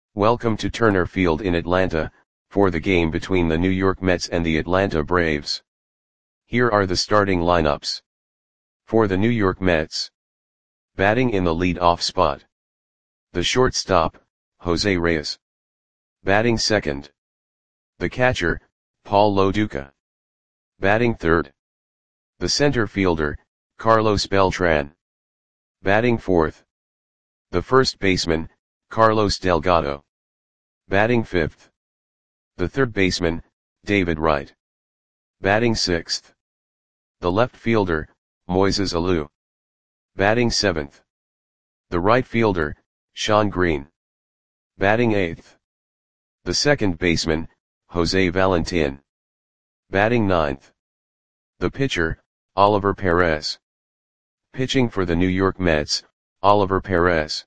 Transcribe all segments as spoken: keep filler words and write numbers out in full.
Welcome to Turner Field in Atlanta, for the game between the New York Mets and the Atlanta Braves. Here are the starting lineups. For the New York Mets. Batting in the lead-off spot. The shortstop, Jose Reyes. Batting second. The catcher, Paul Lo Duca. Batting third. The center fielder, Carlos Beltran. Batting fourth. The first baseman, Carlos Delgado. Batting fifth. The third baseman, David Wright. Batting sixth. The left fielder, Moises Alou. Batting seventh. The right fielder, Shawn Green. Batting eighth. The second baseman, Jose Valentin. Batting ninth. The pitcher, Oliver Perez. Pitching for the New York Mets, Oliver Perez.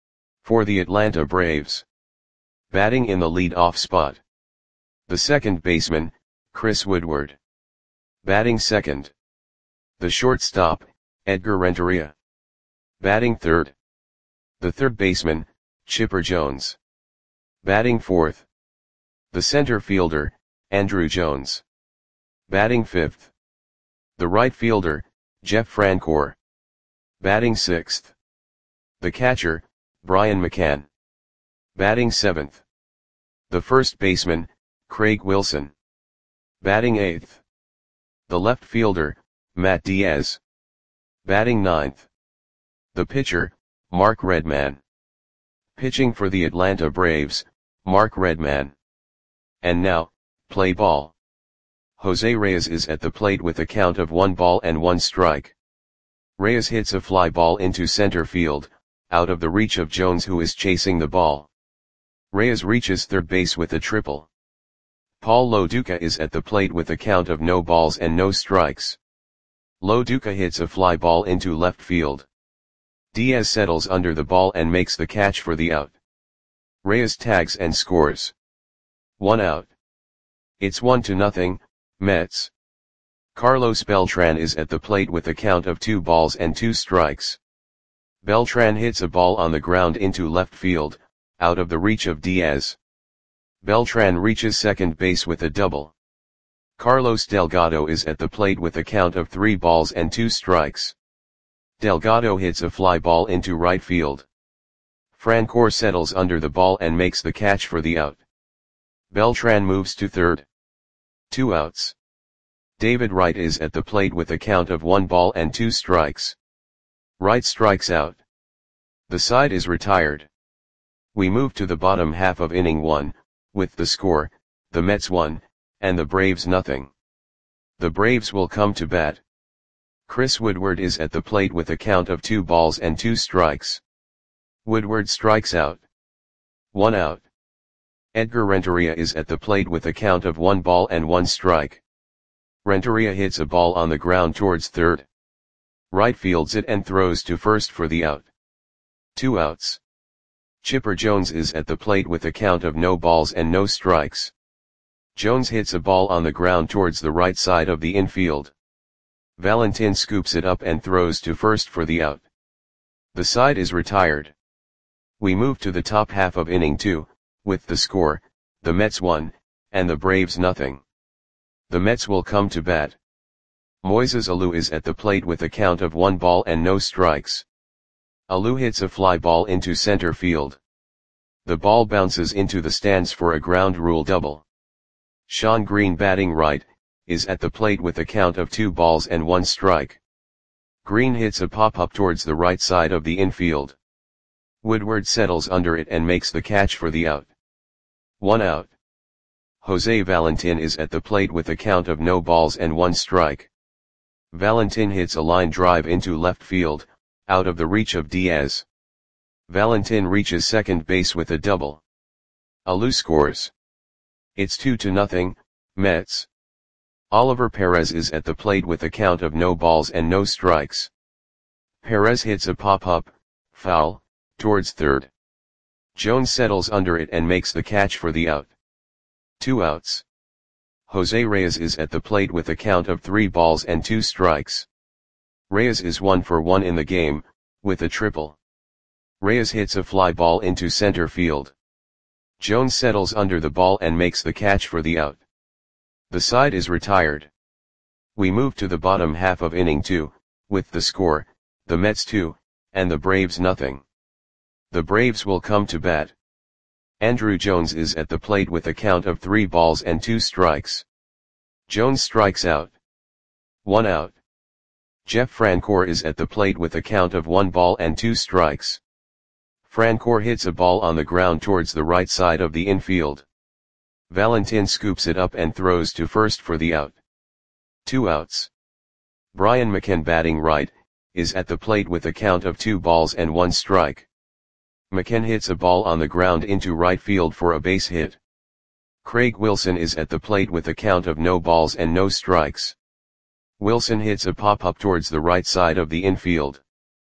For the Atlanta Braves. Batting in the lead-off spot. The second baseman, Chris Woodward. Batting second. The shortstop, Edgar Renteria. Batting third. The third baseman, Chipper Jones. Batting fourth. The center fielder, Andruw Jones. Batting fifth. The right fielder, Jeff Francoeur. Batting sixth. The catcher, Brian McCann. Batting seventh. The first baseman, Craig Wilson. Batting eighth. The left fielder, Matt Diaz. Batting ninth. The pitcher, Mark Redman. Pitching for the Atlanta Braves, Mark Redman. And now, play ball. Jose Reyes is at the plate with a count of one ball and one strike. Reyes hits a fly ball into center field, out of the reach of Jones, who is chasing the ball. Reyes reaches third base with a triple. Paul Lo Duca is at the plate with a count of no balls and no strikes. Lo Duca hits a fly ball into left field. Diaz settles under the ball and makes the catch for the out. Reyes tags and scores. One out. It's one to nothing, Mets. Carlos Beltran is at the plate with a count of two balls and two strikes. Beltran hits a ball on the ground into left field, out of the reach of Diaz. Beltran reaches second base with a double. Carlos Delgado is at the plate with a count of three balls and two strikes. Delgado hits a fly ball into right field. Francoeur settles under the ball and makes the catch for the out. Beltran moves to third. Two outs. David Wright is at the plate with a count of one ball and two strikes. Wright strikes out. The side is retired. We move to the bottom half of inning one, with the score, the Mets one, and the Braves nothing. The Braves will come to bat. Chris Woodward is at the plate with a count of two balls and two strikes. Woodward strikes out. One out. Edgar Renteria is at the plate with a count of one ball and one strike. Renteria hits a ball on the ground towards third. Wright fields it and throws to first for the out. Two outs. Chipper Jones is at the plate with a count of no balls and no strikes. Jones hits a ball on the ground towards the right side of the infield. Valentin scoops it up and throws to first for the out. The side is retired. We move to the top half of inning two, with the score, the Mets one, and the Braves nothing. The Mets will come to bat. Moises Alou is at the plate with a count of one ball and no strikes. Alou hits a fly ball into center field. The ball bounces into the stands for a ground rule double. Shawn Green, batting right, is at the plate with a count of two balls and one strike. Green hits a pop-up towards the right side of the infield. Woodward settles under it and makes the catch for the out. One out. Jose Valentin is at the plate with a count of no balls and one strike. Valentin hits a line drive into left field, out of the reach of Diaz. Valentin reaches second base with a double. Alou scores. It's two to nothing, Mets. Oliver Perez is at the plate with a count of no balls and no strikes. Perez hits a pop-up, foul, towards third. Jones settles under it and makes the catch for the out. Two outs. Jose Reyes is at the plate with a count of three balls and two strikes. Reyes is one for one in the game, with a triple. Reyes hits a fly ball into center field. Jones settles under the ball and makes the catch for the out. The side is retired. We move to the bottom half of inning two, with the score, the Mets two, and the Braves nothing. The Braves will come to bat. Andruw Jones is at the plate with a count of three balls and two strikes. Jones strikes out. One out. Jeff Francoeur is at the plate with a count of one ball and two strikes. Francoeur hits a ball on the ground towards the right side of the infield. Valentin scoops it up and throws to first for the out. Two outs. Brian McCann, batting right, is at the plate with a count of two balls and one strike. McCann hits a ball on the ground into right field for a base hit. Craig Wilson is at the plate with a count of no balls and no strikes. Wilson hits a pop-up towards the right side of the infield.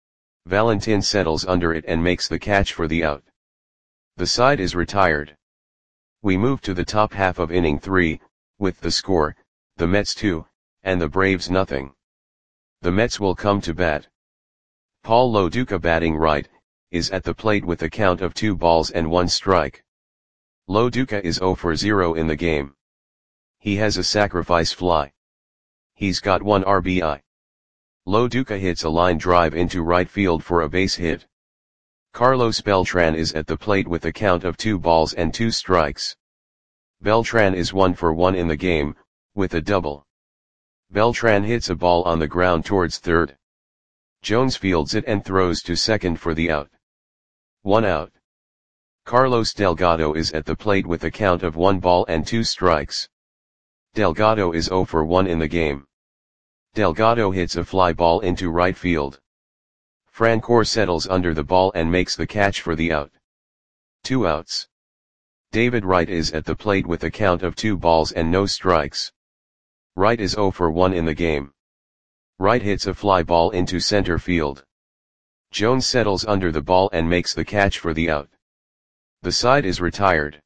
Valentin settles under it and makes the catch for the out. The side is retired. We move to the top half of inning three, with the score, the Mets two, and the Braves nothing. The Mets will come to bat. Paul Lo Duca, batting right, is at the plate with a count of two balls and one strike. Lo Duca is zero for zero in the game. He has a sacrifice fly. He's got one R B I. Lo Duca hits a line drive into right field for a base hit. Carlos Beltran is at the plate with a count of two balls and two strikes. Beltran is one for one in the game, with a double. Beltran hits a ball on the ground towards third. Jones fields it and throws to second for the out. One out. Carlos Delgado is at the plate with a count of one ball and two strikes. Delgado is zero for one in the game. Delgado hits a fly ball into right field. Francoeur settles under the ball and makes the catch for the out. Two outs. David Wright is at the plate with a count of two balls and no strikes. Wright is zero for one in the game. Wright hits a fly ball into center field. Jones settles under the ball and makes the catch for the out. The side is retired.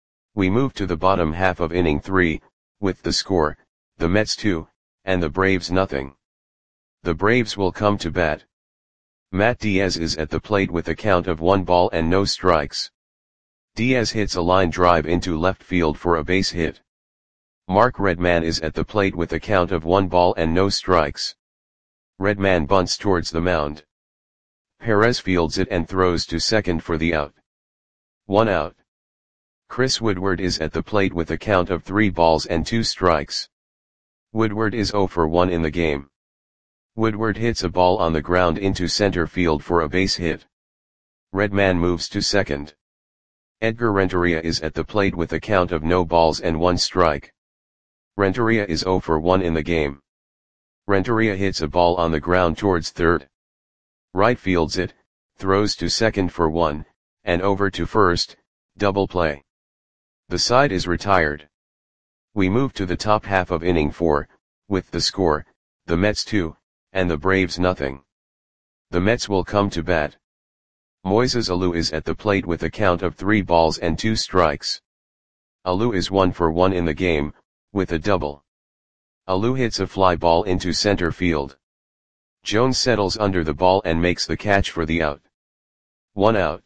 We move to the bottom half of inning three, with the score, the Mets two, and the Braves nothing. The Braves will come to bat. Matt Diaz is at the plate with a count of one ball and no strikes. Diaz hits a line drive into left field for a base hit. Mark Redman is at the plate with a count of one ball and no strikes. Redman bunts towards the mound. Perez fields it and throws to second for the out. One out. Chris Woodward is at the plate with a count of three balls and two strikes. Woodward is zero for one in the game. Woodward hits a ball on the ground into center field for a base hit. Redman moves to second. Edgar Renteria is at the plate with a count of no balls and one strike. Renteria is zero for one in the game. Renteria hits a ball on the ground towards third. Wright fields it, throws to second for one, and over to first, double play. The side is retired. We move to the top half of inning four, with the score, the Mets two, and the Braves nothing. The Mets will come to bat. Moises Alou is at the plate with a count of three balls and two strikes. Alou is one for one in the game, with a double. Alou hits a fly ball into center field. Jones settles under the ball and makes the catch for the out. One out.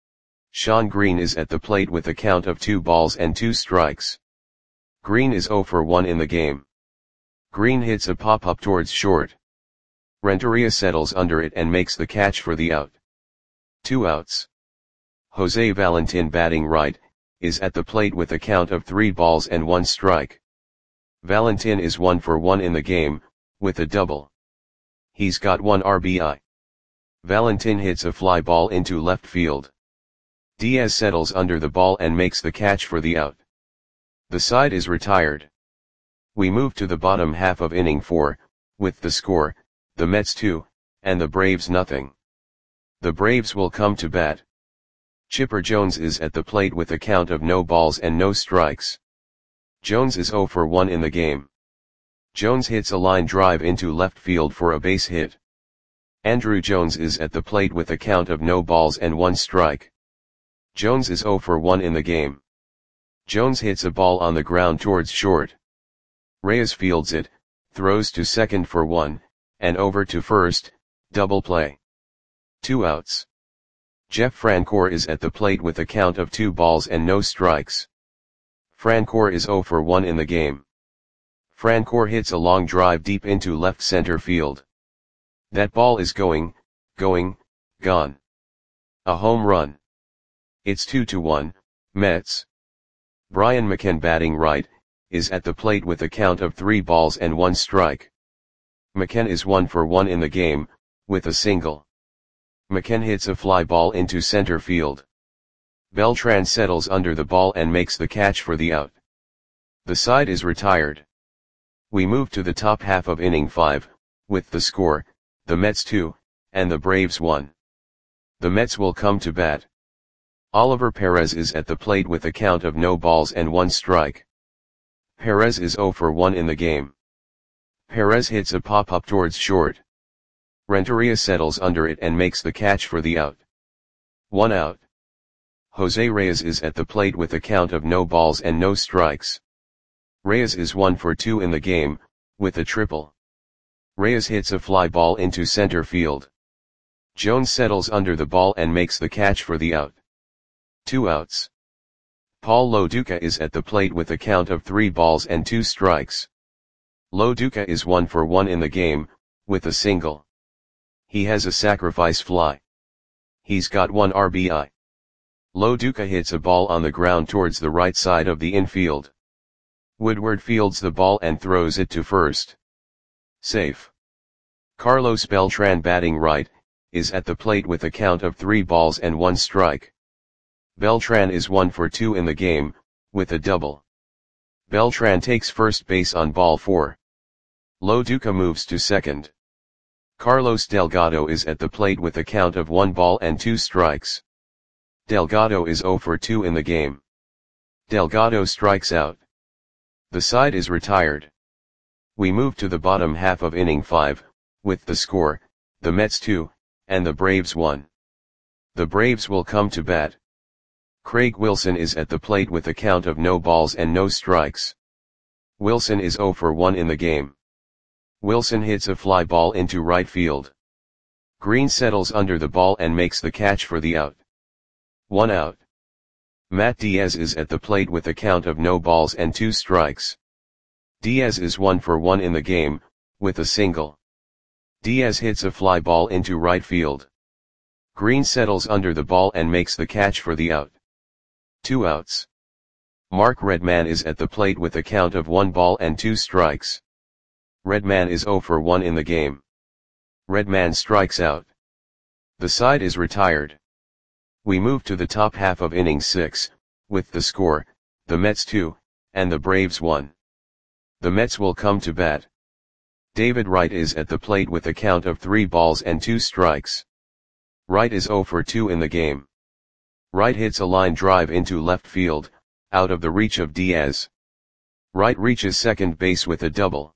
Sean Green is at the plate with a count of two balls and two strikes. Green is zero for one in the game. Green hits a pop-up towards short. Renteria settles under it and makes the catch for the out. Two outs. Jose Valentin, batting right, is at the plate with a count of three balls and one strike. Valentin is one for one in the game, with a double. He's got one R B I. Valentin hits a fly ball into left field. Diaz settles under the ball and makes the catch for the out. The side is retired. We move to the bottom half of inning four, with the score, the Mets two, and the Braves nothing. The Braves will come to bat. Chipper Jones is at the plate with a count of no balls and no strikes. Jones is zero for one in the game. Jones hits a line drive into left field for a base hit. Andruw Jones is at the plate with a count of no balls and one strike. Jones is zero for one in the game. Jones hits a ball on the ground towards short. Reyes fields it, throws to second for one, and over to first, double play. Two outs. Jeff Francoeur is at the plate with a count of two balls and no strikes. Francoeur is zero for one in the game. Francoeur hits a long drive deep into left center field. That ball is going, going, gone. A home run. It's two to one, Mets. Brian McCann, batting right, is at the plate with a count of three balls and one strike. McCann is one for one in the game, with a single. McCann hits a fly ball into center field. Beltran settles under the ball and makes the catch for the out. The side is retired. We move to the top half of inning five, with the score, the Mets two, and the Braves one. The Mets will come to bat. Oliver Perez is at the plate with a count of no balls and one strike. Perez is zero for one in the game. Perez hits a pop-up towards short. Renteria settles under it and makes the catch for the out. One out. Jose Reyes is at the plate with a count of no balls and no strikes. Reyes is one for two in the game, with a triple. Reyes hits a fly ball into center field. Jones settles under the ball and makes the catch for the out. Two outs. Paul Lo Duca is at the plate with a count of three balls and two strikes. Lo Duca is one for one in the game, with a single. He has a sacrifice fly. He's got one R B I. Lo Duca hits a ball on the ground towards the right side of the infield. Woodward fields the ball and throws it to first. Safe. Carlos Beltran, batting right, is at the plate with a count of three balls and one strike. Beltran is one for two in the game, with a double. Beltran takes first base on ball four. Lo Duca moves to second. Carlos Delgado is at the plate with a count of one ball and two strikes. Delgado is zero for two in the game. Delgado strikes out. The side is retired. We move to the bottom half of inning five, with the score, the Mets two, and the Braves one. The Braves will come to bat. Craig Wilson is at the plate with a count of no balls and no strikes. Wilson is zero for one in the game. Wilson hits a fly ball into right field. Green settles under the ball and makes the catch for the out. One out. Matt Diaz is at the plate with a count of no balls and two strikes. Diaz is one for one in the game, with a single. Diaz hits a fly ball into right field. Green settles under the ball and makes the catch for the out. Two outs. Mark Redman is at the plate with a count of one ball and two strikes. Redman is zero for one in the game. Redman strikes out. The side is retired. We move to the top half of inning six, with the score, the Mets two, and the Braves one. The Mets will come to bat. David Wright is at the plate with a count of three balls and two strikes. Wright is zero for two in the game. Wright hits a line drive into left field, out of the reach of Diaz. Wright reaches second base with a double.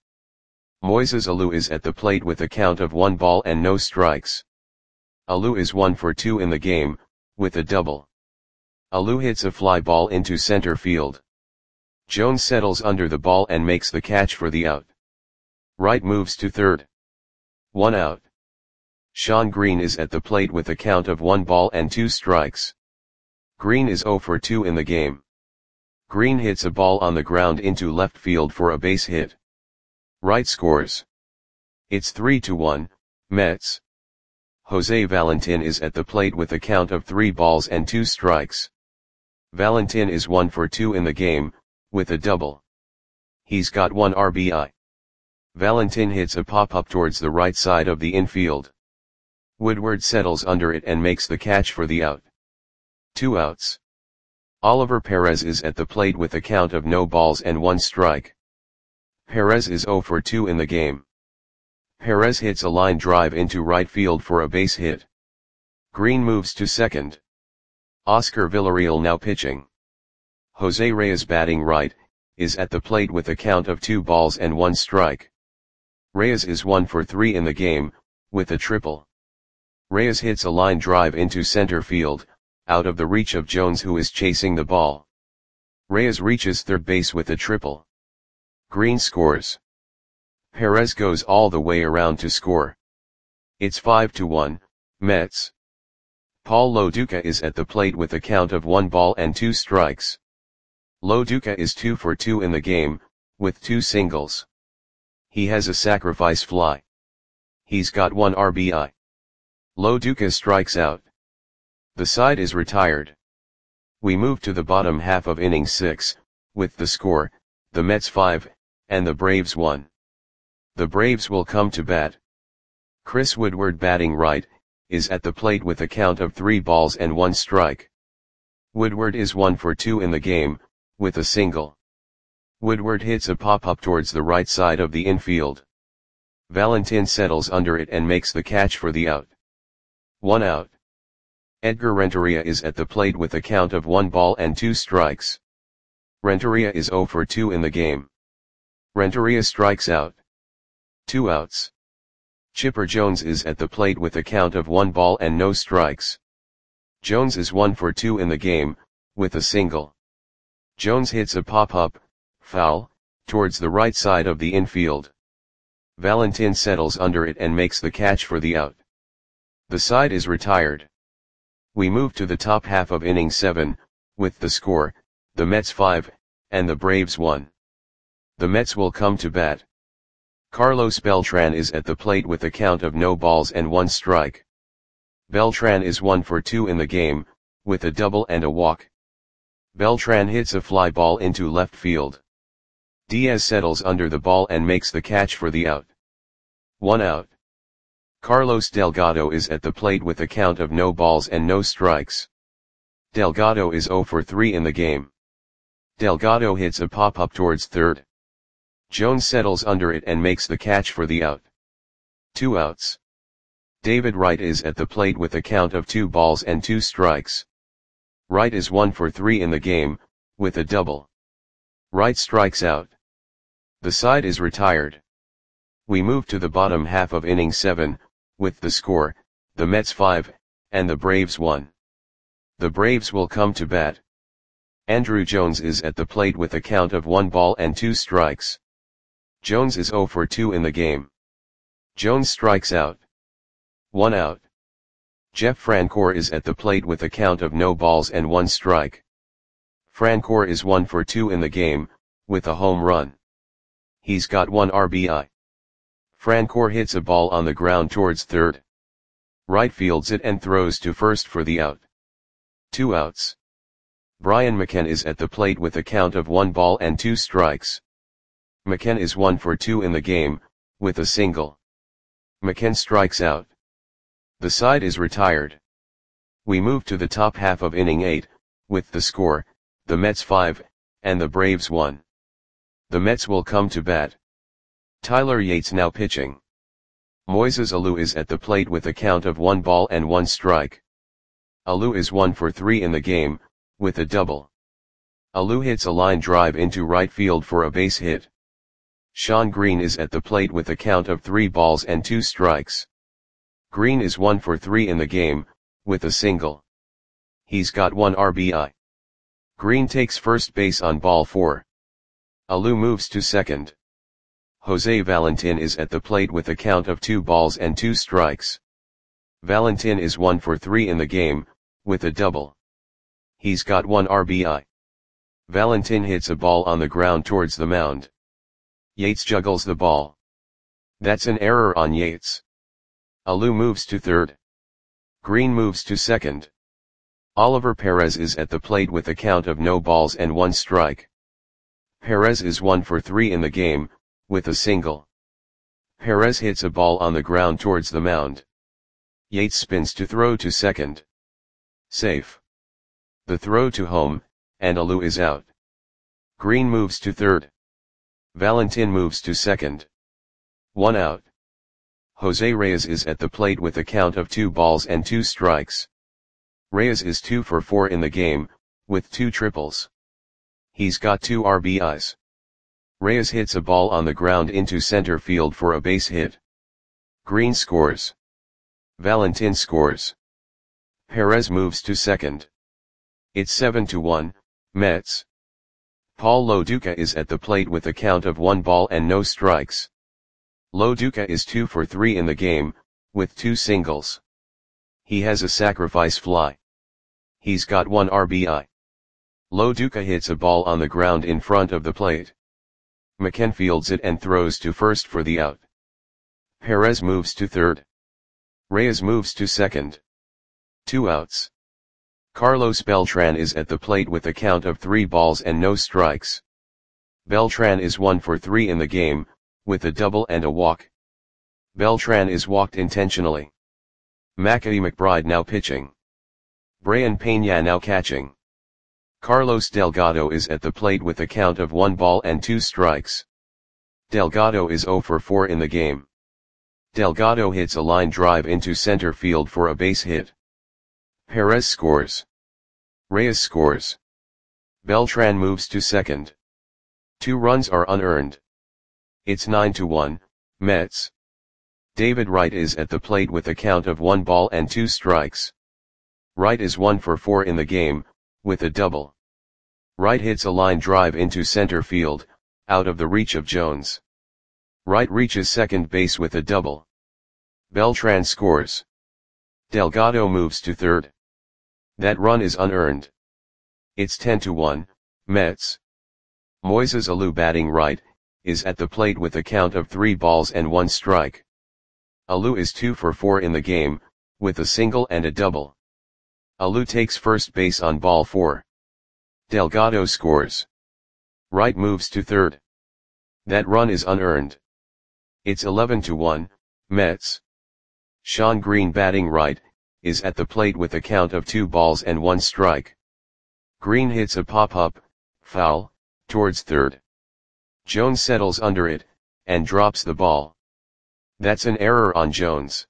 Moises Alou is at the plate with a count of one ball and no strikes. Alou is one for two in the game, with a double. Alou hits a fly ball into center field. Jones settles under the ball and makes the catch for the out. Wright moves to third. One out. Sean Green is at the plate with a count of one ball and two strikes. Green is zero for two in the game. Green hits a ball on the ground into left field for a base hit. Wright scores. It's three to one, Mets. Jose Valentin is at the plate with a count of three balls and two strikes. Valentin is one for two in the game, with a double. He's got one R B I. Valentin hits a pop-up towards the right side of the infield. Woodward settles under it and makes the catch for the out. Two outs. Oliver Perez is at the plate with a count of no balls and one strike. Perez is zero for two in the game. Perez hits a line drive into right field for a base hit. Green moves to second. Oscar Villarreal now pitching. Jose Reyes, batting right, is at the plate with a count of two balls and one strike. Reyes is one for three in the game, with a triple. Reyes hits a line drive into center field, out of the reach of Jones, who is chasing the ball. Reyes reaches third base with a triple. Green scores. Perez goes all the way around to score. It's five to one, Mets. Paul Lo Duca is at the plate with a count of one ball and two strikes. Lo Duca is two for two in the game, with two singles. He has a sacrifice fly. He's got one R B I. Lo Duca strikes out. The side is retired. We move to the bottom half of inning six, with the score, the Mets five, and the Braves one. The Braves will come to bat. Chris Woodward, batting right, is at the plate with a count of three balls and one strike. Woodward is one for two in the game, with a single. Woodward hits a pop-up towards the right side of the infield. Valentin settles under it and makes the catch for the out. One out. Edgar Renteria is at the plate with a count of one ball and two strikes. Renteria is zero for two in the game. Renteria strikes out. Two outs. Chipper Jones is at the plate with a count of one ball and no strikes. Jones is one for two in the game, with a single. Jones hits a pop-up, foul, towards the right side of the infield. Valentin settles under it and makes the catch for the out. The side is retired. We move to the top half of inning seven, with the score, the Mets five, and the Braves one. The Mets will come to bat. Carlos Beltran is at the plate with a count of no balls and one strike. Beltran is one for two in the game, with a double and a walk. Beltran hits a fly ball into left field. Diaz settles under the ball and makes the catch for the out. One out. Carlos Delgado is at the plate with a count of no balls and no strikes. Delgado is zero for three in the game. Delgado hits a pop-up towards third. Jones settles under it and makes the catch for the out. Two outs. David Wright is at the plate with a count of two balls and two strikes. Wright is one for three in the game, with a double. Wright strikes out. The side is retired. We move to the bottom half of inning seven, with the score, the Mets five, and the Braves one. The Braves will come to bat. Andruw Jones is at the plate with a count of one ball and two strikes. Jones is zero for two in the game. Jones strikes out. One out. Jeff Francoeur is at the plate with a count of no balls and one strike. Francoeur is one for two in the game, with a home run. He's got one R B I. Francoeur hits a ball on the ground towards third. Right fields it and throws to first for the out. Two outs. Brian McCann is at the plate with a count of one ball and two strikes. McCann is one for two in the game, with a single. McCann strikes out. The side is retired. We move to the top half of inning eight, with the score, the Mets five, and the Braves one. The Mets will come to bat. Tyler Yates now pitching. Moises Alou is at the plate with a count of one ball and one strike. Alou is one for three in the game, with a double. Alou hits a line drive into right field for a base hit. Sean Green is at the plate with a count of three balls and two strikes. Green is one for three in the game, with a single. He's got one R B I. Green takes first base on ball four. Alou moves to second. Jose Valentin is at the plate with a count of two balls and two strikes. Valentin is one for three in the game, with a double. He's got one R B I. Valentin hits a ball on the ground towards the mound. Yates juggles the ball. That's an error on Yates. Alou moves to third. Green moves to second. Oliver Perez is at the plate with a count of no balls and one strike. Perez is one for three in the game, with a single. Perez hits a ball on the ground towards the mound. Yates spins to throw to second. Safe. The throw to home, and Alou is out. Green moves to third. Valentin moves to second. One out. Jose Reyes is at the plate with a count of two balls and two strikes. Reyes is two for four in the game, with two triples. He's got two R B Is. Reyes hits a ball on the ground into center field for a base hit. Green scores. Valentin scores. Perez moves to second. It's seven to one, Mets. Paul Lo Duca is at the plate with a count of one ball and no strikes. Lo Duca is two for three in the game, with two singles. He has a sacrifice fly. He's got one R B I. Lo Duca hits a ball on the ground in front of the plate. McCann fields it and throws to first for the out. Perez moves to third. Reyes moves to second. Two outs. Carlos Beltran is at the plate with a count of three balls and no strikes. Beltran is one for three in the game, with a double and a walk. Beltran is walked intentionally. Mackie McBride now pitching. Brian Peña now catching. Carlos Delgado is at the plate with a count of one ball and two strikes. Delgado is zero for four in the game. Delgado hits a line drive into center field for a base hit. Perez scores. Reyes scores. Beltran moves to second. Two runs are unearned. It's nine to one, Mets. David Wright is at the plate with a count of one ball and two strikes. Wright is one for four in the game, with a double. Wright hits a line drive into center field, out of the reach of Jones. Wright reaches second base with a double. Beltran scores. Delgado moves to third. That run is unearned. It's ten to one, Mets. Moises Alou batting right, is at the plate with a count of three balls and one strike. Alou is two for four in the game, with a single and a double. Alou takes first base on ball four. Delgado scores. Wright moves to third. That run is unearned. It's eleven to one, Mets. Sean Green batting right, is at the plate with a count of two balls and one strike. Green hits a pop-up, foul, towards third. Jones settles under it, and drops the ball. That's an error on Jones.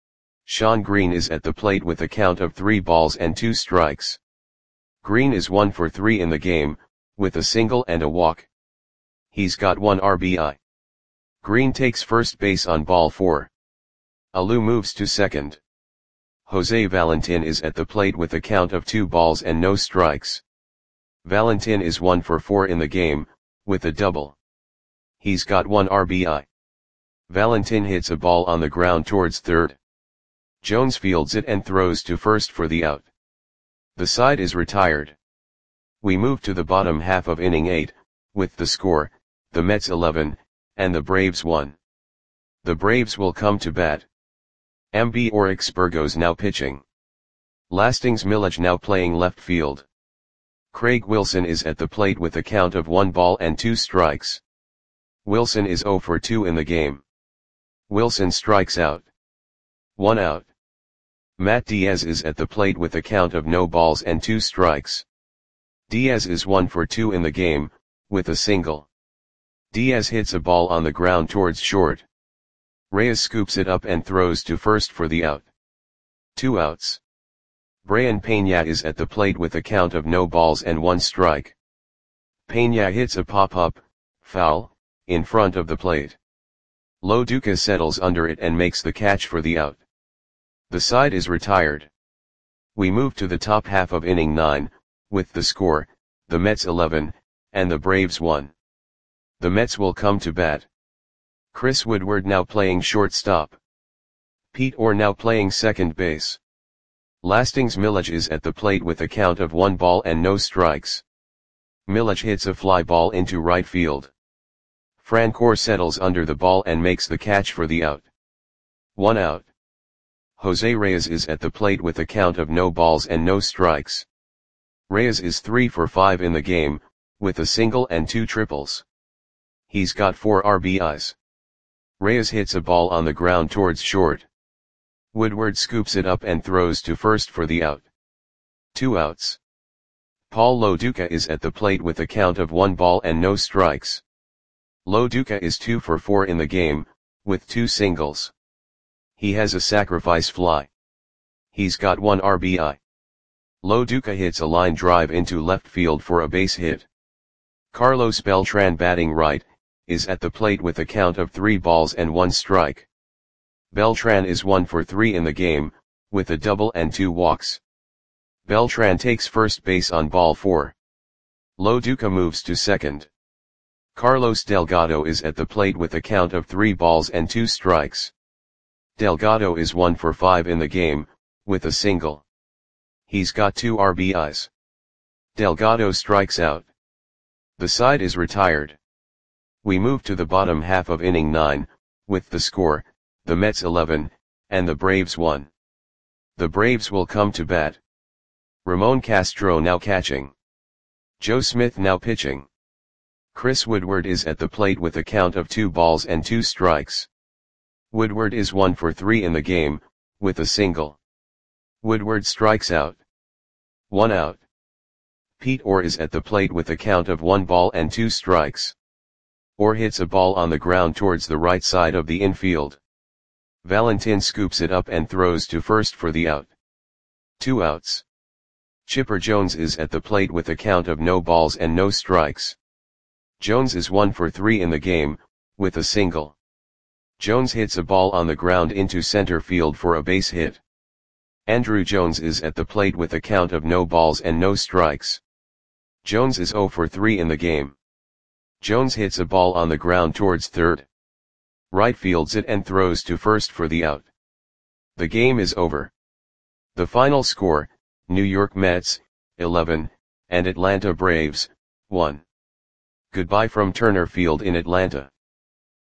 Sean Green is at the plate with a count of three balls and two strikes. Green is one for three in the game, with a single and a walk. He's got one R B I. Green takes first base on ball four. Alou moves to second. Jose Valentin is at the plate with a count of two balls and no strikes. Valentin is one for four in the game, with a double. He's got one R B I. Valentin hits a ball on the ground towards third. Jones fields it and throws to first for the out. The side is retired. We move to the bottom half of inning eight, with the score, the Mets eleven, and the Braves one. The Braves will come to bat. Ambiorix Burgos now pitching. Lastings Milledge now playing left field. Craig Wilson is at the plate with a count of one ball and two strikes. Wilson is zero for two in the game. Wilson strikes out. One out. Matt Diaz is at the plate with a count of no balls and two strikes. Diaz is one for two in the game, with a single. Diaz hits a ball on the ground towards short. Reyes scoops it up and throws to first for the out. Two outs. Brian Peña is at the plate with a count of no balls and one strike. Peña hits a pop-up, foul, in front of the plate. Lo Duca settles under it and makes the catch for the out. The side is retired. We move to the top half of inning nine, with the score, the Mets eleven, and the Braves one. The Mets will come to bat. Chris Woodward now playing shortstop. Pete Orr now playing second base. Lastings Milledge is at the plate with a count of one ball and no strikes. Milledge hits a fly ball into right field. Francoeur settles under the ball and makes the catch for the out. One out. Jose Reyes is at the plate with a count of no balls and no strikes. Reyes is three for five in the game, with a single and two triples. He's got four R B Is. Reyes hits a ball on the ground towards short. Woodward scoops it up and throws to first for the out. Two outs. Paul Lo Duca is at the plate with a count of one ball and no strikes. Lo Duca is two for four in the game, with two singles. He has a sacrifice fly. He's got one R B I. Lo Duca hits a line drive into left field for a base hit. Carlos Beltran batting right, is at the plate with a count of three balls and one strike. Beltran is one for three in the game, with a double and two walks. Beltran takes first base on ball four. Lo Duca moves to second. Carlos Delgado is at the plate with a count of three balls and two strikes. Delgado is one for five in the game, with a single. He's got two R B Is. Delgado strikes out. The side is retired. We move to the bottom half of inning nine, with the score, the Mets eleven, and the Braves one. The Braves will come to bat. Ramon Castro now catching. Joe Smith now pitching. Chris Woodward is at the plate with a count of two balls and two strikes. Woodward is one for three in the game, with a single. Woodward strikes out. One out. Pete Orr is at the plate with a count of one ball and two strikes. Orr hits a ball on the ground towards the right side of the infield. Valentin scoops it up and throws to first for the out. Two outs. Chipper Jones is at the plate with a count of no balls and no strikes. Jones is one for three in the game, with a single. Jones hits a ball on the ground into center field for a base hit. Andruw Jones is at the plate with a count of no balls and no strikes. Jones is zero for three in the game. Jones hits a ball on the ground towards third. Right fields it and throws to first for the out. The game is over. The final score, New York Mets, eleven, and Atlanta Braves, one. Goodbye from Turner Field in Atlanta.